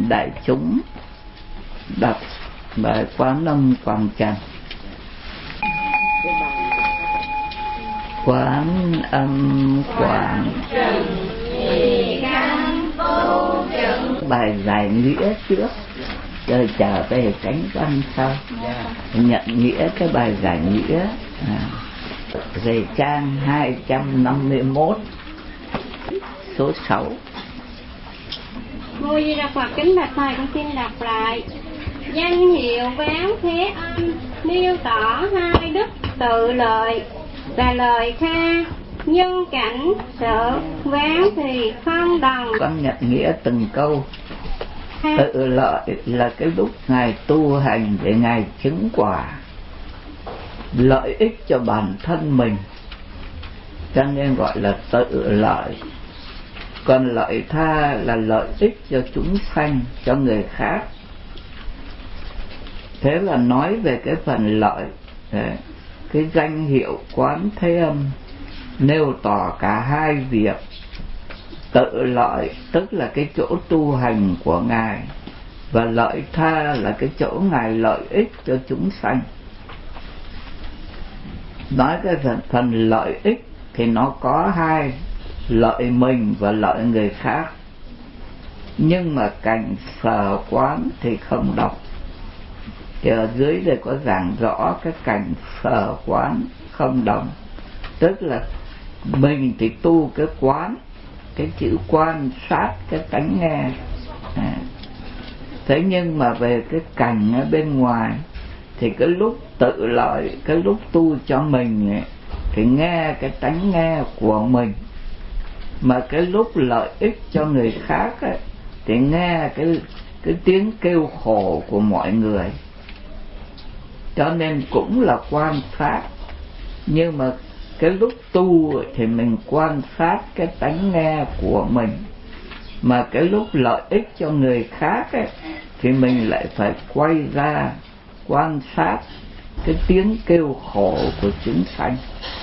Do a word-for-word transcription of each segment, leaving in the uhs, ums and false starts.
đại chúng đọc bài Quán Âm Quảng Trần. Quán Âm Quảng Trần bài giải nghĩa trước rồi trở về cánh văn sau, nhận nghĩa cái bài giải nghĩa. À, về trang hai trăm năm mươi mốt số sáu. Ngôi Di Đà Phật kính bạch thầy, con xin đọc lại. Danh hiệu Quán Thế Âm miêu tỏ hai đức tự lợi và lời tha, nhân cảnh sở quán thì không đồng. Con nhận nghĩa từng câu. Tự lợi là cái lúc ngài tu hành để ngài chứng quả, lợi ích cho bản thân mình, cho nên gọi là tự lợi. Còn lợi tha là lợi ích cho chúng sanh, cho người khác. Thế là nói về cái phần lợi. Đấy. Cái danh hiệu Quán Thế Âm nêu tỏ cả hai việc. Tự lợi tức là cái chỗ tu hành của ngài, và lợi tha là cái chỗ ngài lợi ích cho chúng sanh. Nói cái phần, phần lợi ích thì nó có hai, lợi mình và lợi người khác. Nhưng mà cảnh sở quán thì không đọc. Thì ở dưới đây có giảng rõ cái cảnh sở quán không đồng. Tức là mình thì tu cái quán, cái chữ quan sát cái tánh nghe. À. Thế nhưng mà về cái cảnh ở bên ngoài thì cái lúc tự lợi, cái lúc tu cho mình ấy, thì nghe cái tánh nghe của mình. Mà cái lúc lợi ích cho người khác ấy, thì nghe cái, cái tiếng kêu khổ của mọi người. Cho nên cũng là quan sát. Nhưng mà cái lúc tu thì mình quan sát cái tánh nghe của mình. Mà cái lúc lợi ích cho người khác ấy, thì mình lại phải quay ra quan sát cái tiếng kêu khổ của chúng sanh.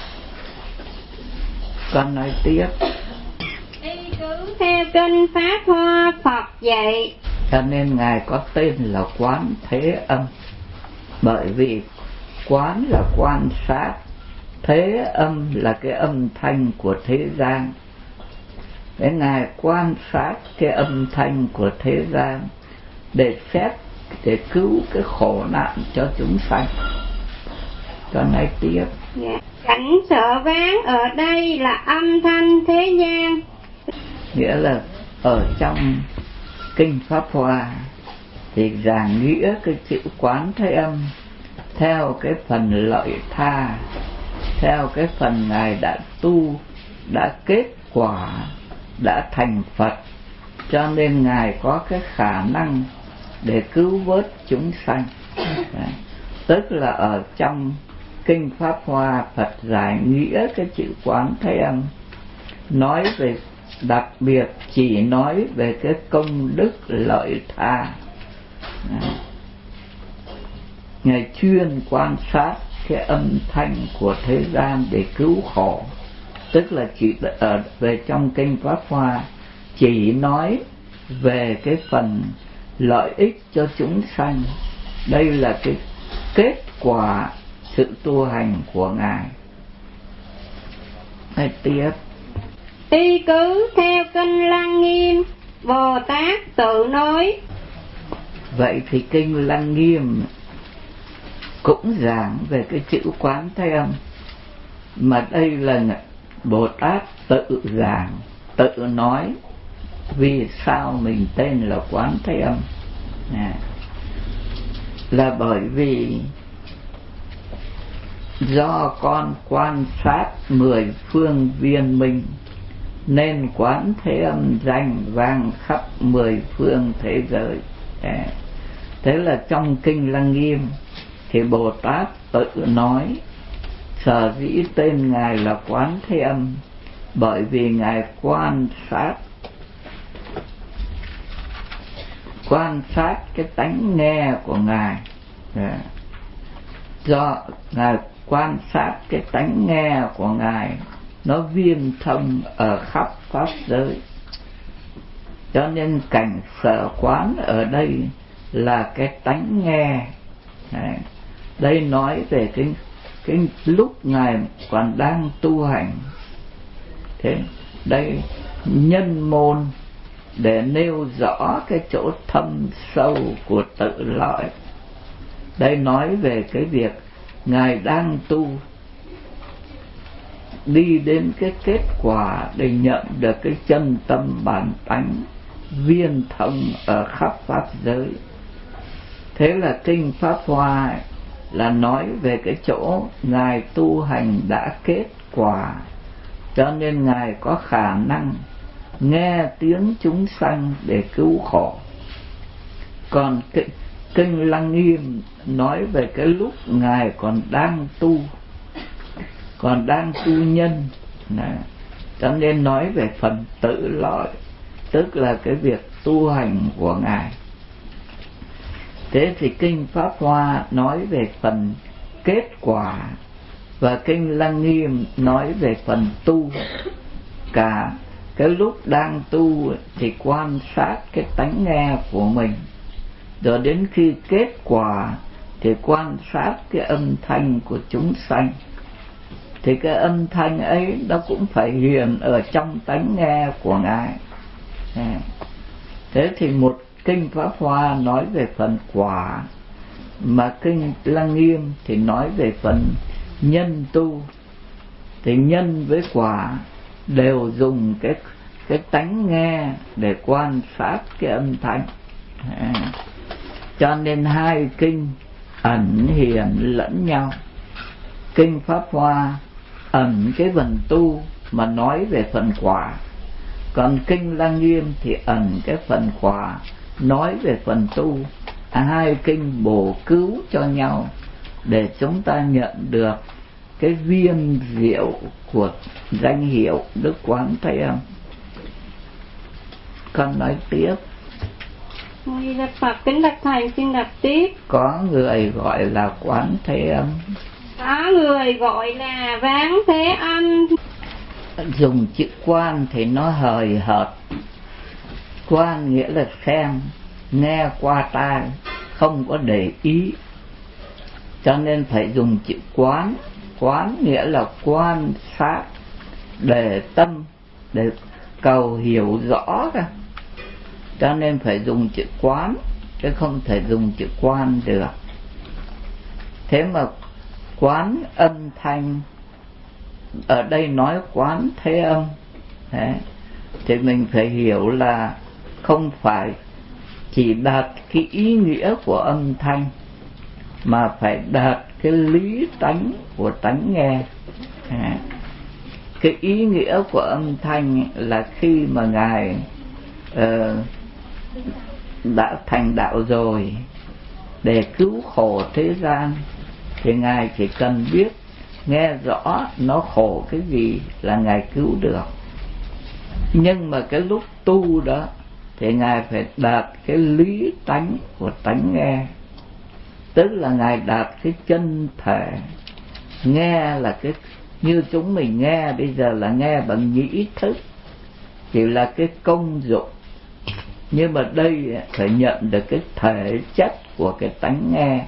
Con nói tiếp. Y cứ theo kinh Pháp Hoa Phật dạy. Cho nên ngài có tên là Quán Thế Âm. Bởi vì quán là quan sát, thế âm là cái âm thanh của thế gian. Để ngài quan sát cái âm thanh của thế gian để xét, để cứu cái khổ nạn cho chúng sanh. Cho nói tiếp. Yeah. Cảnh sở ván ở đây là âm thanh thế gian. Nghĩa là ở trong kinh Pháp Hoa thì giảng nghĩa cái chữ Quán Thế Âm theo cái phần lợi tha, theo cái phần ngài đã tu, đã kết quả, đã thành Phật, cho nên ngài có cái khả năng để cứu vớt chúng sanh. Đấy. Tức là ở trong kinh Pháp Hoa, Phật giải nghĩa cái chữ Quán Thế Âm, nói về, đặc biệt chỉ nói về cái công đức lợi tha. Đấy. Ngài chuyên quan sát cái âm thanh của thế gian để cứu khổ. Tức là chỉ ở về trong kinh Pháp Hoa chỉ nói về cái phần lợi ích cho chúng sanh. Đây là cái kết quả sự tu hành của ngài. Nói tiếp. Y cứ theo kinh Lăng Nghiêm, Bồ Tát tự nói. Vậy thì kinh Lăng Nghiêm cũng giảng về cái chữ Quán Thế Âm, mà đây là Bồ Tát tự giảng, tự nói vì sao mình tên là Quán Thế Âm. À, là bởi vì do con quan sát mười phương viên minh nên Quán Thế Âm danh vang khắp mười phương thế giới. À, thế là trong kinh Lăng Nghiêm thì Bồ Tát tự nói sở dĩ tên ngài là Quán Thế Âm bởi vì ngài quan sát quan sát cái tánh nghe của ngài. Yeah. Do ngài quan sát cái tánh nghe của ngài nó viên thông ở khắp pháp giới, Cho nên cảnh sở quán ở đây là cái tánh nghe. Đấy. Đây nói về cái, cái lúc Ngài còn đang tu hành. Thế đây nhân môn để nêu rõ cái chỗ thâm sâu của tự lợi. Đây nói về cái việc Ngài đang tu, đi đến cái kết quả để nhận được cái chân tâm bản tánh viên thông ở khắp pháp giới. Thế là kinh Pháp Hoa là nói về cái chỗ Ngài tu hành đã kết quả, cho nên Ngài có khả năng nghe tiếng chúng sanh để cứu khổ. Còn kinh, kinh Lăng Nghiêm nói về cái lúc Ngài còn đang tu, còn đang tu nhân. Đấy. Cho nên nói về phần tự lợi, tức là cái việc tu hành của Ngài. Thế thì kinh Pháp Hoa nói về phần kết quả, và kinh Lăng Nghiêm nói về phần tu. Cả cái lúc đang tu thì quan sát cái tánh nghe của mình, rồi đến khi kết quả thì quan sát cái âm thanh của chúng sanh. Thì cái âm thanh ấy nó cũng phải hiện ở trong tánh nghe của Ngài. Thế thì một kinh Pháp Hoa nói về phần quả, mà kinh Lăng Nghiêm thì nói về phần nhân tu. Thì nhân với quả đều dùng cái cái tánh nghe để quan sát cái âm thanh. À, cho nên hai kinh ẩn hiện lẫn nhau. Kinh Pháp Hoa ẩn cái phần tu mà nói về phần quả, còn kinh Lăng Nghiêm thì ẩn cái phần quả nói về phần tu. À, hai kinh bổ cứu cho nhau để chúng ta nhận được cái viên diệu của danh hiệu Đức Quán Thế Âm. Con nói tiếp. Đức Phật kính bạch thầy, xin đọc tiếp. Có người gọi là Quán Thế Âm, có người gọi là Quán Thế Âm. Dùng chữ quan thì nó hời hợt. Quan nghĩa là xem, nghe qua tai, không có để ý, cho nên phải dùng chữ quán. Quán nghĩa là quan sát, để tâm, để cầu hiểu rõ ra, cho nên phải dùng chữ quán, chứ không thể dùng chữ quan được. Thế mà quán âm thanh, ở đây nói Quán Thế Âm. Đấy. Thì mình phải hiểu là không phải chỉ đạt cái ý nghĩa của âm thanh, mà phải đạt cái lý tánh của tánh nghe. À, cái ý nghĩa của âm thanh là khi mà Ngài uh, đã thành đạo rồi, để cứu khổ thế gian, thì Ngài chỉ cần biết nghe rõ nó khổ cái gì là Ngài cứu được. Nhưng mà cái lúc tu đó thì Ngài phải đạt cái lý tánh của tánh nghe, tức là Ngài đạt cái chân thể. Nghe là cái như chúng mình nghe bây giờ là nghe bằng nhĩ thức, chỉ là cái công dụng. Nhưng mà đây phải nhận được cái thể chất của cái tánh nghe.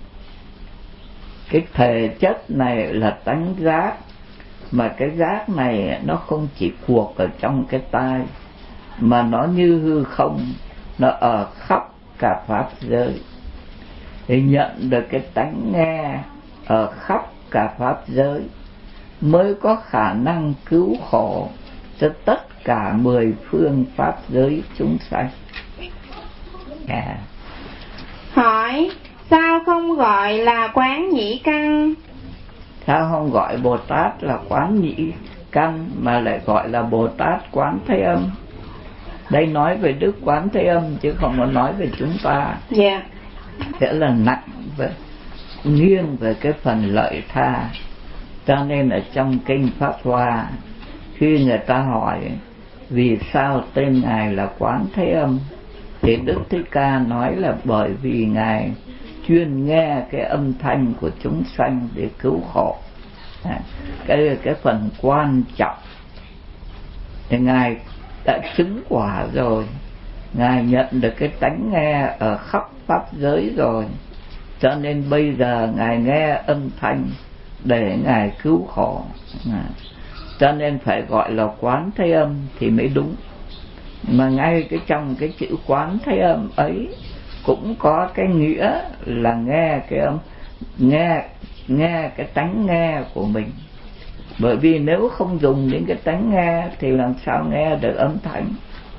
Cái thể chất này là tánh giác, mà cái giác này nó không chỉ cuộc ở trong cái tai, mà nó như hư không, nó ở khắp cả pháp giới. Thì nhận được cái tánh nghe ở khắp cả pháp giới mới có khả năng cứu khổ cho tất cả mười phương pháp giới chúng sanh. Yeah. Hỏi, sao không gọi là Quán Nhĩ Căn? Sao không gọi Bồ Tát là Quán Nhĩ Căn mà lại gọi là Bồ Tát Quán Thế Âm? Đây nói về Đức Quán Thế Âm chứ không có nói về chúng ta. Dạ. Yeah. Sẽ là nặng về, nghiêng về cái phần lợi tha. Cho nên ở trong kinh Pháp Hoa, khi người ta hỏi vì sao tên Ngài là Quán Thế Âm, thì Đức Thích Ca nói là bởi vì Ngài chuyên nghe cái âm thanh của chúng sanh để cứu khổ. À, cái là cái phần quan trọng. Thì Ngài đã chứng quả rồi, Ngài nhận được cái tánh nghe ở khắp pháp giới rồi, cho nên bây giờ Ngài nghe âm thanh để Ngài cứu khổ. Cho nên phải gọi là quán thế âm thì mới đúng. Mà ngay cái trong cái chữ quán thế âm ấy cũng có cái nghĩa là nghe cái âm, nghe nghe cái tánh nghe của mình. Bởi vì nếu không dùng đến cái tánh nghe thì làm sao nghe được âm thanh.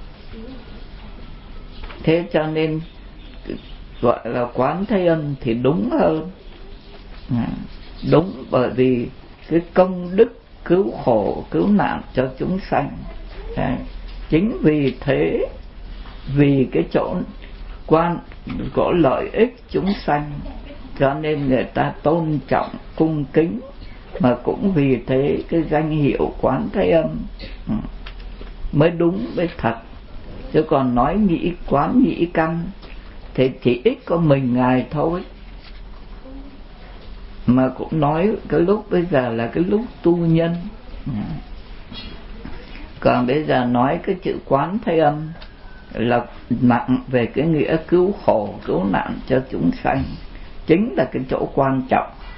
Thế cho nên gọi là quán thế âm thì đúng hơn. Đúng, bởi vì cái công đức cứu khổ cứu nạn cho chúng sanh. Chính vì thế, vì cái chỗ quan có lợi ích chúng sanh, cho nên người ta tôn trọng cung kính. Mà cũng vì thế cái danh hiệu quán thế âm mới đúng mới thật. Chứ còn nói nhĩ quán nhĩ căn thì chỉ ít có mình Ngài thôi. Mà cũng nói cái lúc bây giờ là cái lúc tu nhân. Còn bây giờ nói cái chữ quán thế âm là nặng về cái nghĩa cứu khổ cứu nạn cho chúng sanh, chính là cái chỗ quan trọng.